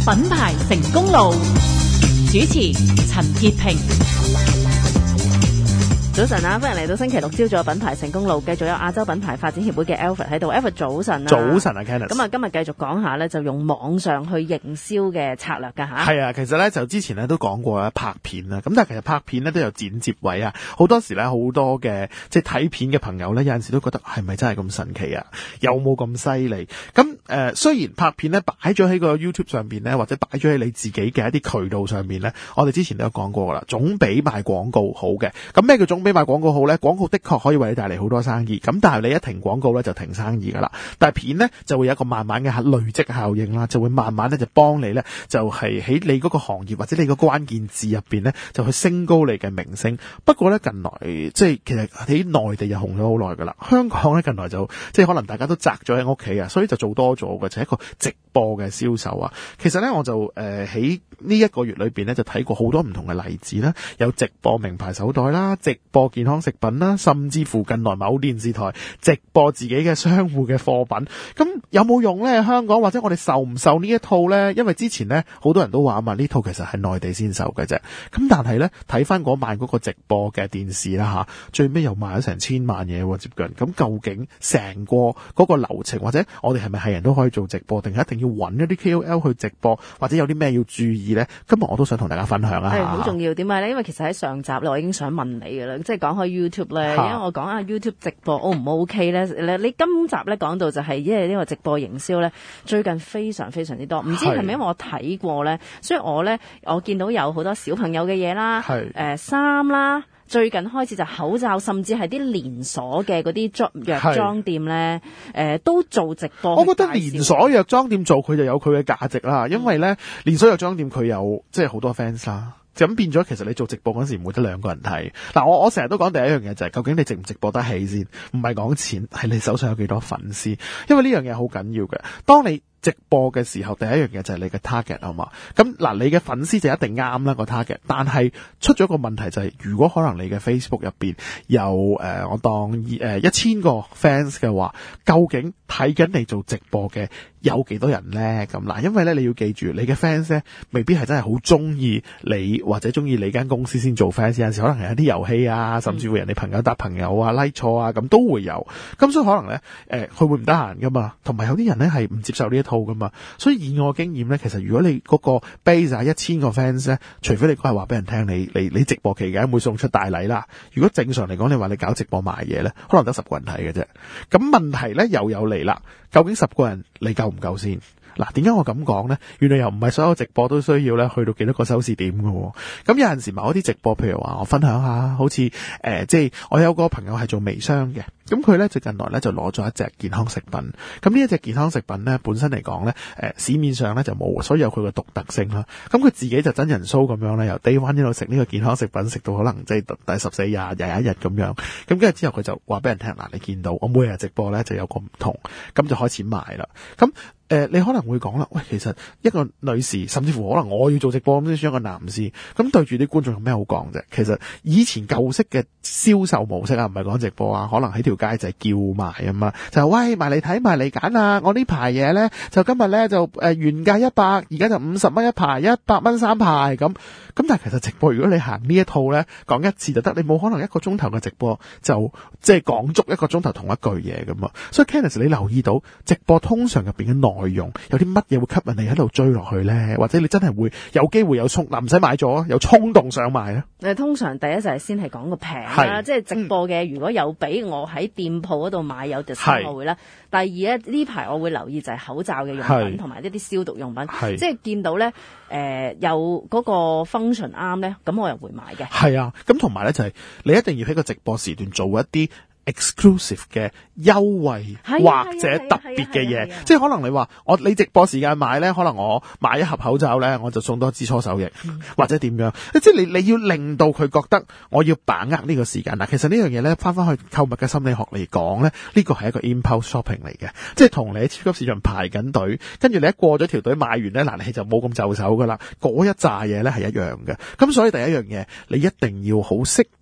品牌成功路，主持陳潔平。 早晨啊，歡迎嚟到星期六朝早嘅品牌成功路，繼續有亞洲品牌發展協會嘅 Alfred 喺度。Alfred 早晨啊， 早晨啊 Kenneth。 咁啊，今日繼續講下咧，就用網上去營銷嘅策略噶吓。 係啊，其實咧就之前咧都講過啦，拍片啦，咁但係其實拍片咧都有剪接位啊。好多時咧好多嘅即係睇片嘅朋友咧，有陣時都覺得係咪真係咁神奇啊？有冇咁犀利？咁雖然拍片咧擺咗喺個 YouTube 上邊咧，或者擺咗喺你自己嘅一啲渠道上面咧，我哋之前都有講過噶啦，總比賣廣告好嘅。咁咩叫總比賣廣告好咧？廣告的確可以為你帶嚟好多生意，咁但係你一停廣告咧就停生意噶啦。但係片咧就會有一個慢慢嘅累積效應啦，就會慢慢咧就幫你咧就係喺你嗰個行業或者你個關鍵字入邊咧就去升高你嘅名聲。不過咧近來即係其實喺內地又紅咗好耐噶啦，香港咧近來就即係可能大家都宅咗喺屋企啊，所以就做多咗嘅就係一個直播嘅銷售啊。其實咧我就喺呢一個月裏邊咧就睇過好多唔同嘅例子啦，有直播名牌手袋啦，直播健康食品啦，甚至乎近來某電視台直播自己嘅商戶嘅貨品。咁有冇用咧？香港或者我哋受唔受呢一套咧？因為之前咧好多人都話啊嘛，呢套其實係內地先受嘅啫。咁但係咧睇翻嗰晚嗰個直播嘅電視啦吓，最尾又賣咗成千萬嘢喎，接近。咁究竟成個嗰個流程或者我哋係咪係人都可以做直播，定係一定要揾一啲 KOL 去直播，或者有啲咩要注意咧？今日我都想同大家分享啊。 係好重要，點解咧？因為其實喺上集咧，我已經想問你㗎啦，即係講開 YouTube 咧，因為我講下 YouTube 直播 O 唔 OK 咧？你今集咧講到就係因為呢個直播營銷咧，最近非常非常之多，唔知係咪因為我睇過咧，所以我見到有好多小朋友嘅嘢啦，衫啦。最近開始就口罩，甚至係啲連鎖嘅嗰啲藥妝店咧，都做直播。 我覺得連鎖藥妝店做佢就有佢嘅價值啦，因為咧連鎖藥妝店佢有即係好多 fans 啦，咁變咗其實你做直播嗰時唔會得兩個人睇。嗱，我成日都講第一樣嘢就係究竟你直唔直播得起先，唔係講錢，係你手上有幾多粉絲，因為呢樣嘢好緊要嘅。當你直播嘅時候，第一樣嘢就係你嘅 target 啊嘛。咁嗱，你嘅粉絲就一定啱啦個 target， 但係出咗個問題就係，如果可能你嘅 Facebook 入邊有我當1000個 fans 嘅話，究竟睇緊你做直播嘅有幾多人咧？咁嗱，因為咧你要記住，你嘅 fans 咧未必係真係好中意你或者中意你間公司先做 fans，有陣時可能係一啲遊戲啊，甚至乎人哋朋友搭朋友啊 like 錯啊，咁都會有。咁所以可能咧佢會唔得閒噶嘛，同埋有啲人咧係唔接受呢一套噶嘛。所以以我經驗咧，其實如果你嗰個 base 係1000個 fans 咧，除非你嗰日話俾人聽你直播期間會送出大禮啦。如果正常嚟講，你話你搞直播賣嘢咧，可能得10個人睇嘅啫。咁問題咧又有嚟啦，究竟10個人你夠唔夠先？嗱，點解我咁講呢？原來又唔係所有直播都需要咧去到幾多個收視點嘅喎。咁有陣時某一啲直播，譬如話我分享下，好似即係我有個朋友係做微商嘅，咁佢咧最近來咧就攞咗一隻健康食品。咁呢一隻健康食品咧本身嚟講咧，市面上咧就冇，所以有佢嘅獨特性啦。咁佢自己就真人 show 咁樣咧，由 day one 一路食呢個健康食品，食到可能即係第14、21日咁樣。咁跟住之後佢就話俾人聽，嗱，你見到我每日直播咧就有個唔同，咁就開始賣啦。咁你可能會講啦，喂，其實一個女士，甚至乎可能我要做直播咁先算一個男士，咁對住啲觀眾有咩好講啫？其實以前舊式嘅銷售模式啊，唔係講直播啊，可能喺條街就係叫賣啊嘛，就喂，埋嚟睇埋嚟揀啊！我呢排嘢咧就今日咧就原價100，而家就50蚊一排，100蚊3排咁。咁但係其實直播如果你行呢一套咧，講一次就得，你冇可能1個鐘頭嘅直播就即係講足1個鐘頭同一句嘢咁啊。所以 Kenneth 你留意到直播通常入邊嘅內容有啲乜嘢會吸引你喺度追落去咧？或者你真係會有機會有衝嗱，唔使買咗有衝動想買咧？ 通常第一就係先係講個平啦，即係直播嘅。如果有俾我喺店鋪嗰度買有 discount 我會啦。第二咧，呢排我會留意就係口罩嘅用品同埋一啲消毒用品，即係見到咧有嗰個 function 啱咧，咁我又會買嘅。係啊， 咁同埋咧就係你一定要喺個直播時段做一啲exclusive 嘅優惠或者特別嘅嘢，即係可能你話你直播時間買咧，可能我買一盒口罩咧，我就送多支搓手液，或者點樣，即係你要令到佢覺得我要把握呢個時間。嗱，其實呢樣嘢咧，翻去購物嘅心理學嚟講咧，呢個係一個 impulse shopping 嚟嘅，即係同你喺超級市場排緊隊，跟住你一過咗條隊買完咧，嗱，你就冇咁就手噶啦，嗰一紮嘢咧係一樣嘅。咁所以第一樣嘢，你一定要好識捉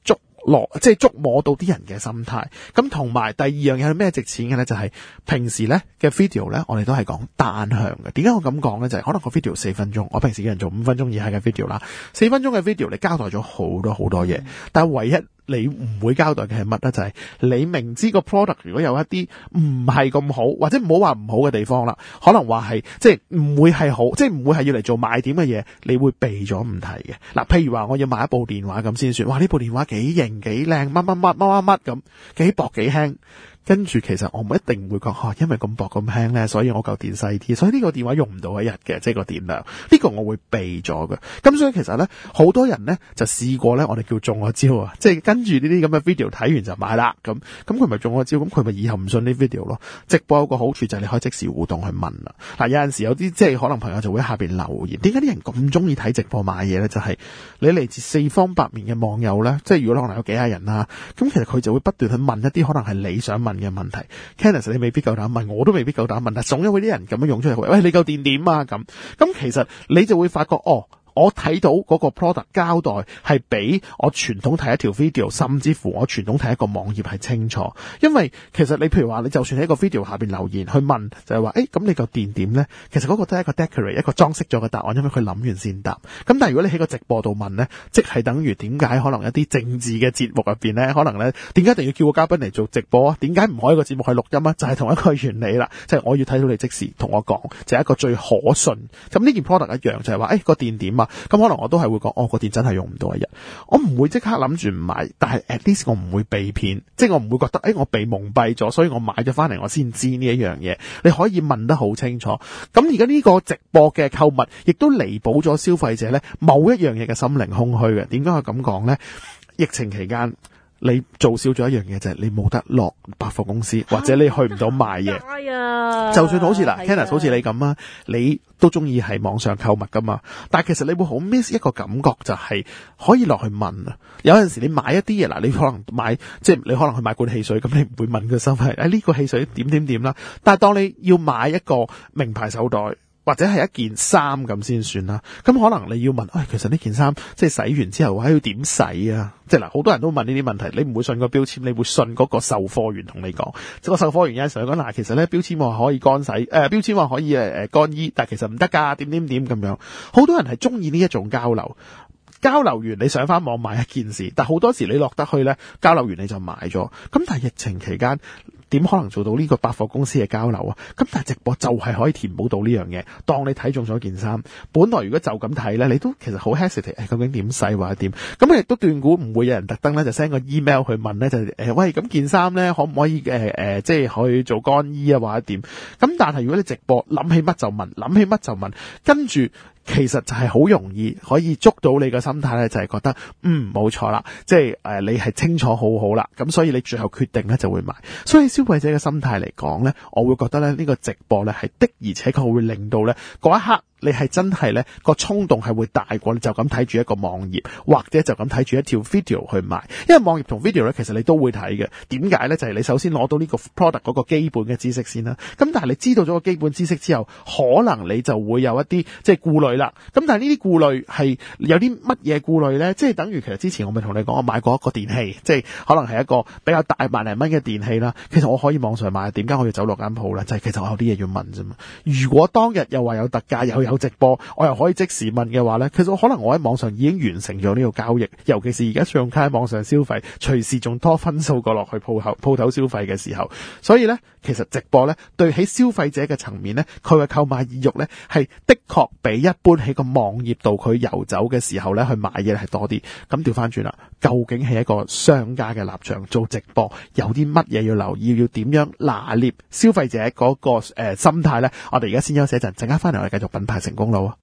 即係觸摸到啲人嘅心態。咁同埋第二樣嘢係咩值錢嘅咧？就係平時咧嘅 video 咧，我哋都係講單向嘅。點解我咁講咧？就係可能個 video 4分鐘，我平時叫人做5分鐘以下嘅 video 啦。4分鐘嘅 video 你交代咗好多嘢，但係唯一你唔會交代嘅係乜咧？就係你明知個 product 如果有一啲唔係咁好，或者唔好話唔好嘅地方啦，可能話係即係唔會係好，即係唔會係要嚟做賣點嘅嘢，你會避咗唔提嘅。嗱，譬如話我要買一部電話咁先算，哇！呢部電話幾型幾靚，乜咁，幾薄幾輕。跟住其實我唔一定會講，因為咁薄咁輕咧，所以我嚿電細啲，所以呢個電話用唔到一日嘅，即係個電量，呢個我會避咗嘅。咁所以其實咧，好多人咧就試過咧，我哋叫中咗招啊，即係跟住呢啲咁嘅 video 睇完就買啦，咁佢咪中咗招，咁佢咪以後唔信呢 video 咯。直播有個好處就係你可以即時互動去問啦。嗱，有陣時有啲即係可能朋友就會喺下邊留言，點解啲人咁中意睇直播買嘢咧？就係你嚟自四方八面嘅網友咧，即係如果可能有幾廿人啦，咁其實佢就會不斷去問一啲可能係你想問嘅問題。Candice 你未必夠膽問，我都未必夠膽問，但總有啲人咁樣用出嚟，喂，你嚿電點啊？咁其實你就會發覺我睇到嗰個 product 交代係比我傳統睇一條 video， 甚至乎我傳統睇一個網頁係清楚。因為其實你譬如話，你就算喺個 video 下邊留言去問，就係話，咁你個電點咧？其實嗰個都係一個 decorate， 一個裝飾咗嘅答案，因為佢諗完先答。咁但係如果你喺個直播度問咧，即係等於點解可能一啲政治嘅節目入邊咧，可能咧點解一定要叫個嘉賓嚟做直播啊？點解唔可以個節目去錄音啊？就係同一個原理啦，即係我要睇到你即時同我講，就係一個最可信。咁呢件 product 一樣，就係話，個電點啊，咁可能我都係會講，個電真係用唔到一日，我唔會即刻諗住唔買，但係 at least 我唔會被騙，即係我唔會覺得，我被蒙蔽咗，所以我買咗翻嚟我先知呢一樣嘢。你可以問得好清楚。咁而家呢個直播嘅購物，亦都彌補咗消費者咧某一樣嘢嘅心靈空虛嘅。點解我咁講咧？疫情期間，你做少咗一樣嘢就係你冇得落百貨公司，或者你去唔到買嘢。就算好似嗱 Candice 好似你咁啊，你都中意係網上購物噶嘛？但係其實你會好 miss 一個感覺，就係可以落去問啊。有陣時你買一啲嘢嗱，你可能買即係你可能去買罐汽水，咁你唔會問佢收費。呢個汽水點啦。但係當你要買一個名牌手袋，或者係一件衫咁先算啦，咁可能你要問，其實呢件衫即係洗完之後要點洗啊？即係嗱，好多人都問呢啲問題，你唔會信個標籤，你會信嗰個售貨員同你講。即係個售貨員有陣時講，其實咧標籤話可以乾洗，標籤話可以乾衣，但係其實唔得㗎，點咁樣。好多人係中意呢一種交流。交流完你上翻網買一件事，但好多時你落得去咧，交流完你就買咗。咁但係疫情期間點可能做到呢個百貨公司嘅交流啊？咁但係直播就係可以填補到呢樣嘢。當你睇中咗件衫，本來如果就咁睇咧，你都其實好 hesitate，究竟點洗或者點？咁亦都斷估唔會有人特登咧就 send 個 email 去問咧，就喂，咁件衫咧可唔可以即係可以做乾衣啊或者點？咁但係如果你直播諗起乜就問，跟住。其實就係好容易可以捉到你嘅心態咧，就係覺得冇錯啦，即係你係清楚好啦，咁所以你最後決定咧就會買。所以消費者嘅心態嚟講咧，我會覺得咧呢個直播咧係的而且確會令到咧嗰一刻你係真係咧個衝動係會大過你就咁睇住一個網頁或者就咁睇住一條 video 去買。因為網頁同 video 咧其實你都會睇嘅。點解咧？就係你首先攞到呢個 product 嗰個基本嘅知識先啦。咁但係你知道咗個基本知識之後，可能你就會有一啲即係顧慮啦。咁但係呢啲顧慮係有啲乜嘢顧慮咧？即係等於其實之前我咪同你講，我買過一個電器，即係可能係一個比較大萬零蚊嘅電器啦。其實我可以網上買，點解我要走落間鋪咧？就係其實我有啲嘢要問啫嘛。如果當日又話有特價又有直播，我又可以即時問嘅話咧，其實可能我喺網上已經完成咗呢個交易。尤其是而家信用卡喺網上消費，隨時仲多分數過落去鋪頭消費嘅時候，所以咧其實直播咧對喺消費者嘅層面咧，佢嘅購買意欲咧係的確比一般喺個網頁度佢遊走嘅時候咧去買嘢係多啲。咁調翻轉啦，究竟係一個商家嘅立場做直播有啲乜嘢要留意，要點樣拿捏消費者嗰個心態咧？我哋而家先休息一陣，陣間翻嚟我哋繼續品牌成功路啊！